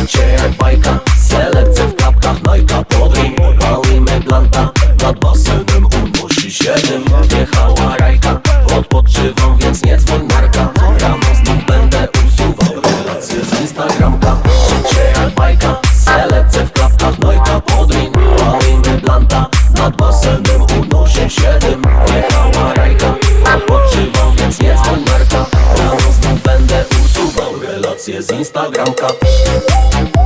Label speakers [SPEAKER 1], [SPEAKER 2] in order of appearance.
[SPEAKER 1] Życie jak bajka, selekcja w klapkach, Nike'a pod ring. Palimy blanta, nad basenem unosi się dym. Wjechała rajka, odpoczywam, więc nie dzwoń narka. Rano znów będę usuwał relacje z Instagramka. Życie jak bajka, selekcja w klapkach, Nike'a pod ring. Palimy blanta, nad basenem unosi się dym. Wjechała rajka, odpoczywam, więc nie dzwoń narka. Rano znów będę usuwał relacje z Instagramka.